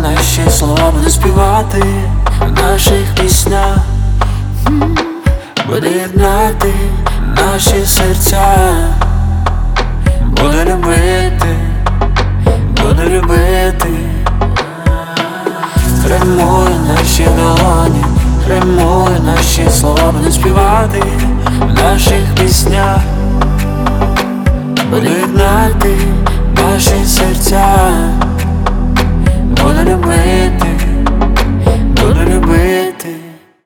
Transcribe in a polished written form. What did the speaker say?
наші слова буде співати в наших піснях, буде єднати наші серця, буде любити, буде любити. Римує наші долоні, римує наші слова буде співати в наших піснях, буде єднати наші серця, буде любити.